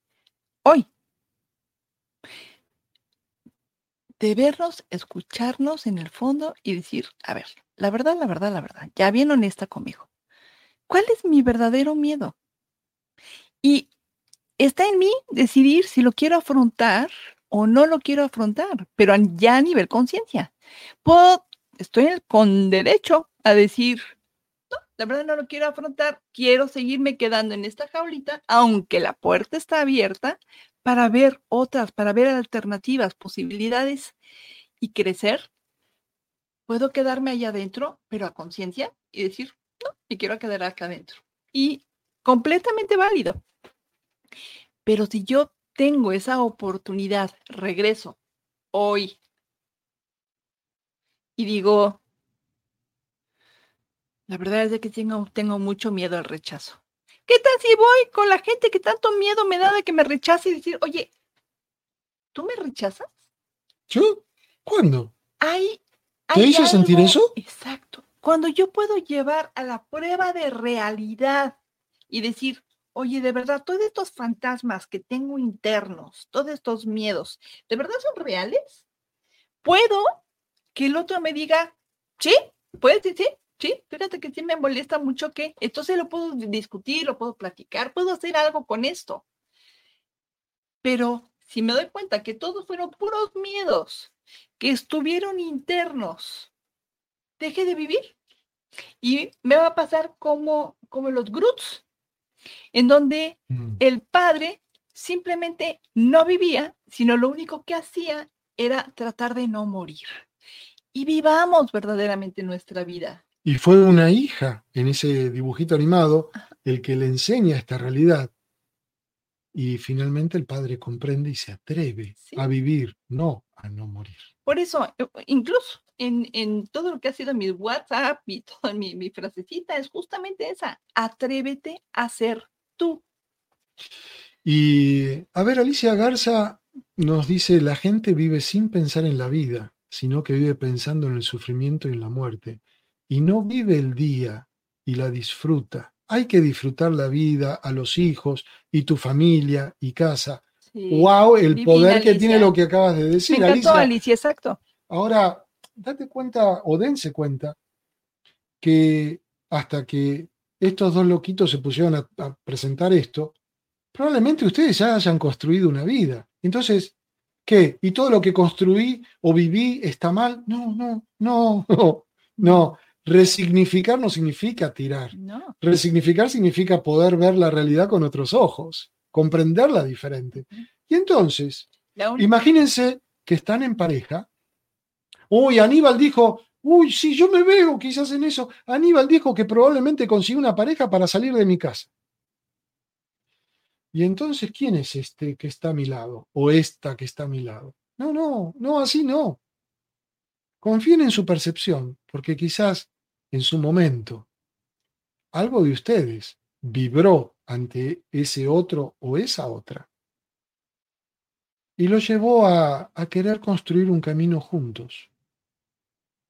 de vernos, escucharnos en el fondo y decir, a ver, la verdad, ya bien honesta conmigo. ¿Cuál es mi verdadero miedo? Y está en mí decidir si lo quiero afrontar o no lo quiero afrontar, pero ya a nivel conciencia. Estoy con derecho a decir, no, la verdad no lo quiero afrontar, quiero seguirme quedando en esta jaulita, aunque la puerta está abierta, para ver otras, para ver alternativas, posibilidades y crecer. Puedo quedarme allá adentro, pero a conciencia, y decir, no, me quiero quedar acá adentro. Y completamente válido. Pero si yo tengo esa oportunidad, regreso hoy y digo, la verdad es de que tengo mucho miedo al rechazo. ¿Qué tal si voy con la gente que tanto miedo me da de que me rechace y decir, oye, ¿tú me rechazas? ¿Yo? ¿Cuándo? ¿Te hizo sentir eso? Exacto. Cuando yo puedo llevar a la prueba de realidad y decir, oye, de verdad, todos estos fantasmas que tengo internos, todos estos miedos, ¿de verdad son reales? ¿Puedo que el otro me diga, sí, puedes decir? Sí, fíjate que sí me molesta mucho que, entonces lo puedo discutir, lo puedo platicar, puedo hacer algo con esto. Pero si me doy cuenta que todos fueron puros miedos, que estuvieron internos, deje de vivir. Y me va a pasar como los Groots, en donde el padre simplemente no vivía, sino lo único que hacía era tratar de no morir. Y vivamos verdaderamente nuestra vida. Y fue una hija en ese dibujito animado el que le enseña esta realidad. Y finalmente el padre comprende y se atreve a vivir, no a no morir. Por eso, incluso en todo lo que ha sido mi WhatsApp y toda mi frasecita es justamente esa, atrévete a ser tú. Y a ver, Alicia Garza nos dice, la gente vive sin pensar en la vida, sino que vive pensando en el sufrimiento y en la muerte. Y no vive el día y la disfruta. Hay que disfrutar la vida, a los hijos y tu familia y casa. Sí. ¡Wow! El poder que tiene lo que acabas de decir, me encantó, Alicia, exacto. Ahora, date cuenta o dense cuenta que hasta que estos dos loquitos se pusieron a presentar esto, probablemente ustedes ya hayan construido una vida. Entonces, ¿qué? ¿Y todo lo que construí o viví está mal? No. Resignificar no significa tirar. No. Resignificar significa poder ver la realidad con otros ojos, comprenderla diferente. Y entonces, imagínense que están en pareja. Uy, Aníbal dijo, uy, sí, yo me veo quizás en eso. Aníbal dijo que probablemente consigue una pareja para salir de mi casa. Y entonces, ¿quién es este que está a mi lado? O esta que está a mi lado. No, así no. Confíen en su percepción, porque quizás en su momento algo de ustedes vibró ante ese otro o esa otra y lo llevó a querer construir un camino juntos.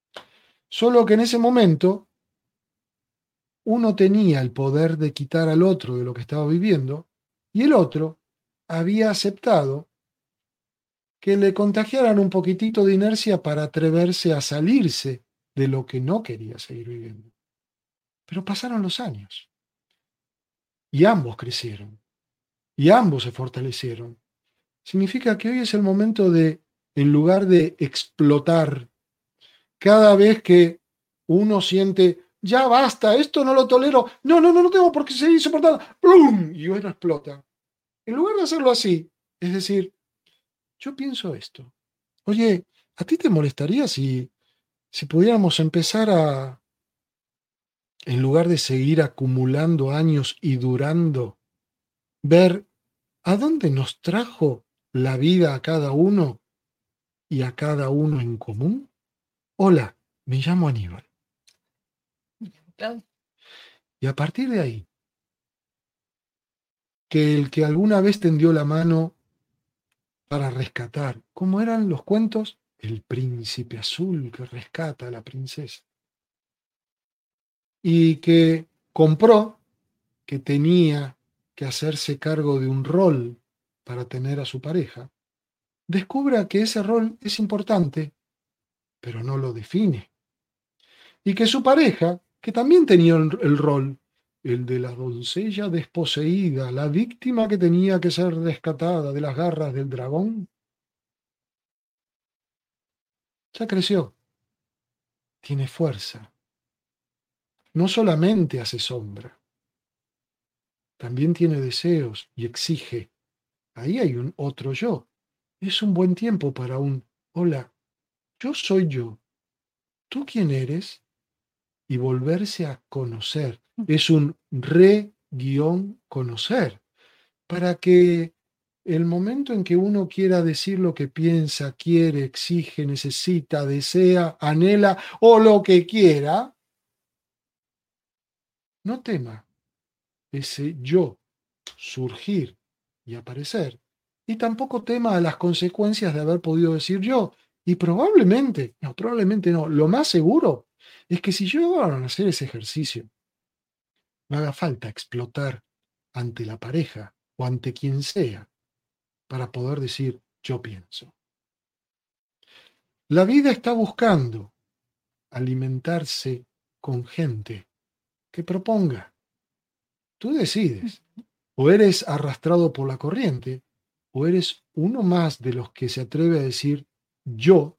Solo que en ese momento uno tenía el poder de quitar al otro de lo que estaba viviendo y el otro había aceptado que le contagiaran un poquitito de inercia para atreverse a salirse de lo que no quería seguir viviendo. Pero pasaron los años y ambos crecieron y ambos se fortalecieron. Significa que hoy es el momento de, en lugar de explotar, cada vez que uno siente, ya basta, esto no lo tolero, no tengo por qué seguir soportando, ¡plum! Y uno explota. En lugar de hacerlo así, es decir, yo pienso esto. Oye, ¿a ti te molestaría si pudiéramos empezar a, en lugar de seguir acumulando años y durando, ver a dónde nos trajo la vida a cada uno y a cada uno en común? Hola, me llamo Aníbal. Claro. Y a partir de ahí, que el que alguna vez tendió la mano para rescatar, ¿cómo eran los cuentos? El príncipe azul que rescata a la princesa. Y que compró que tenía que hacerse cargo de un rol para tener a su pareja, descubra que ese rol es importante, pero no lo define. Y que su pareja, que también tenía el rol, el de la doncella desposeída, la víctima que tenía que ser rescatada de las garras del dragón, ya creció, tiene fuerza, no solamente hace sombra, también tiene deseos y exige. Ahí hay un otro yo. Es un buen tiempo para un, hola, yo soy yo, ¿tú quién eres? Y volverse a conocer. Es un re-conocer, para que el momento en que uno quiera decir lo que piensa, quiere, exige, necesita, desea, anhela o lo que quiera, no tema ese yo surgir y aparecer. Y tampoco tema a las consecuencias de haber podido decir yo. Y probablemente no, lo más seguro es que si llegaron a hacer ese ejercicio, no haga falta explotar ante la pareja o ante quien sea para poder decir yo pienso. La vida está buscando alimentarse con gente que proponga. Tú decides. O eres arrastrado por la corriente, o eres uno más de los que se atreve a decir yo.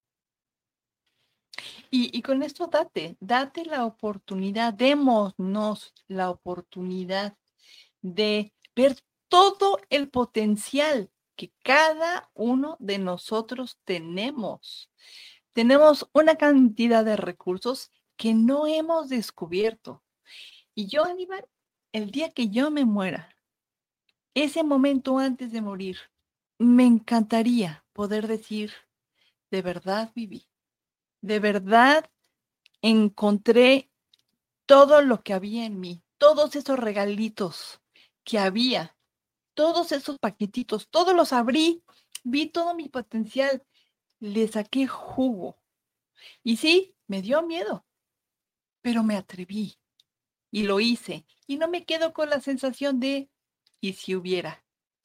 Y con esto date la oportunidad, démonos la oportunidad de ver todo el potencial que cada uno de nosotros tenemos. Tenemos una cantidad de recursos que no hemos descubierto. Y yo, Aníbal, el día que yo me muera, ese momento antes de morir, me encantaría poder decir, de verdad viví, de verdad encontré todo lo que había en mí, todos esos regalitos que había, todos esos paquetitos, todos los abrí, vi todo mi potencial, le saqué jugo. Y sí, me dio miedo, pero me atreví y lo hice. Y no me quedo con la sensación de, ¿y si hubiera?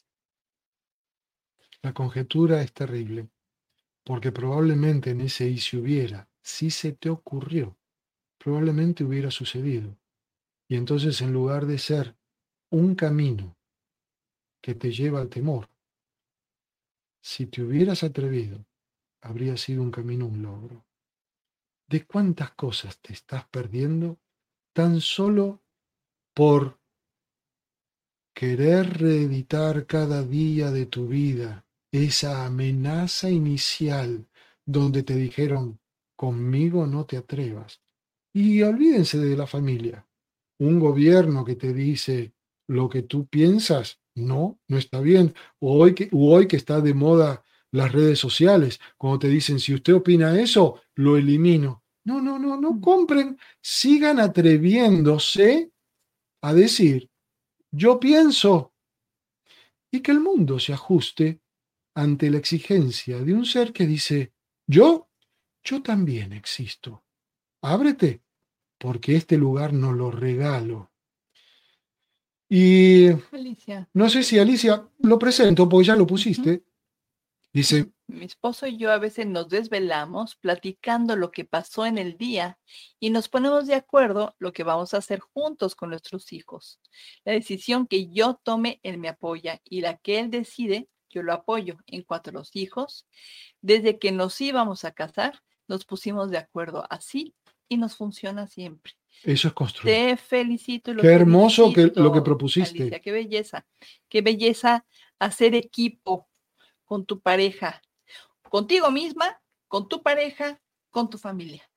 La conjetura es terrible, porque probablemente en ese y si hubiera, si se te ocurrió, probablemente hubiera sucedido. Y entonces en lugar de ser un camino que te lleva al temor, si te hubieras atrevido, habría sido un camino, un logro. ¿De cuántas cosas te estás perdiendo tan solo por querer reeditar cada día de tu vida esa amenaza inicial donde te dijeron, conmigo no te atrevas? Y olvídense de la familia. Un gobierno que te dice lo que tú piensas, no está bien. O hoy que está de moda las redes sociales, cuando te dicen, si usted opina eso, lo elimino. No compren, sigan atreviéndose a decir, yo pienso, y que el mundo se ajuste ante la exigencia de un ser que dice, yo también existo, ábrete, porque este lugar nos lo regalo. Y Alicia. no sé si Alicia, lo presento porque ya lo pusiste. Dice, Mi esposo y yo a veces nos desvelamos platicando lo que pasó en el día y nos ponemos de acuerdo lo que vamos a hacer juntos con nuestros hijos. La decisión que yo tome, él me apoya y la que él decide, yo lo apoyo. En cuanto a los hijos, desde que nos íbamos a casar, nos pusimos de acuerdo así y nos funciona siempre. eso es construir. Te felicito. Qué hermoso lo que propusiste. Alicia, qué belleza. Qué belleza hacer equipo con tu pareja, contigo misma, con tu pareja, con tu familia.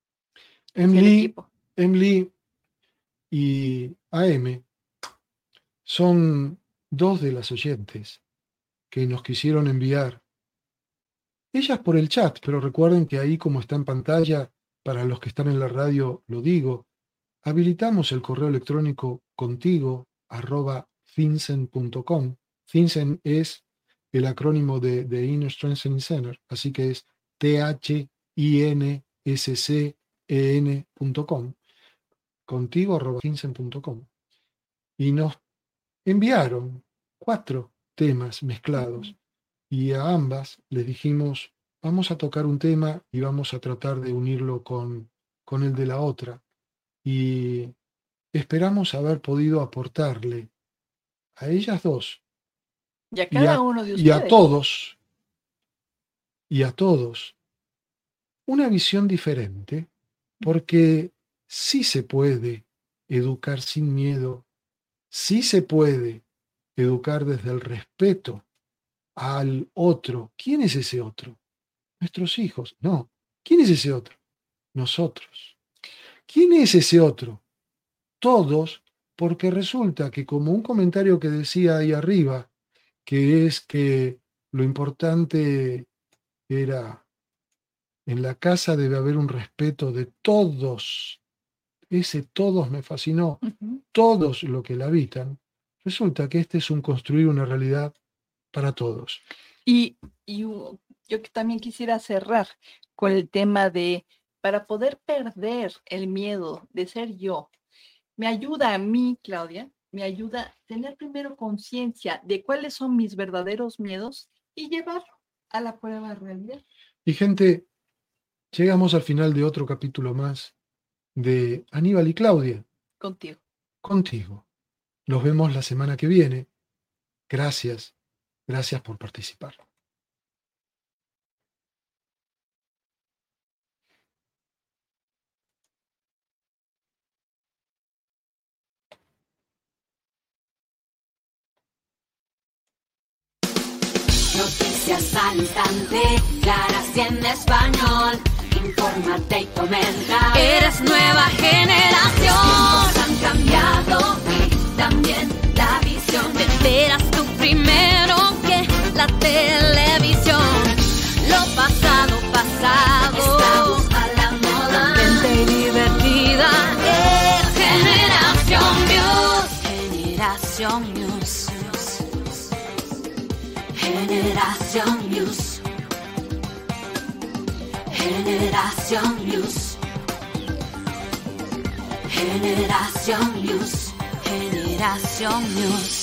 Emily y AM son dos de las oyentes que nos quisieron enviar. Ellas por el chat, pero recuerden que ahí, como está en pantalla, para los que están en la radio, lo digo, habilitamos el correo electrónico contigo@fincen.com. Fincen es el acrónimo de Inner Strengthening Center, así que es THINSCEN.com, contigo@fincen.com. Y nos enviaron 4 temas mezclados y a ambas les dijimos, vamos a tocar un tema y vamos a tratar de unirlo con el de la otra. Y esperamos haber podido aportarle a ellas dos y a cada uno de ustedes. Y a todos una visión diferente, porque sí se puede educar sin miedo, sí se puede educar desde el respeto al otro. ¿Quién es ese otro? Nuestros hijos. No. ¿Quién es ese otro? Nosotros. ¿Quién es ese otro? Todos, porque resulta que, como un comentario que decía ahí arriba, que es que lo importante era, en la casa debe haber un respeto de todos. Ese todos me fascinó. Todos lo que la habitan. Resulta que este es un construir una realidad para todos. Y yo también quisiera cerrar con el tema de, para poder perder el miedo de ser yo, me ayuda a mí, Claudia, me ayuda a tener primero conciencia de cuáles son mis verdaderos miedos y llevarlo a la prueba realidad. Y gente, llegamos al final de otro capítulo más de Aníbal y Claudia. Contigo. Nos vemos la semana que viene. Gracias por participar. Noticias al instante, claras y en español. Infórmate y comenta. Eres nueva generación. Los tiempos han cambiado y también la visión. Te enteras tú primero que la televisión. Lo pasado. Estamos a la moda. Contenta y divertida. Es Generación News. Generación News. Generación News. Generación News. Generación News. Generación News.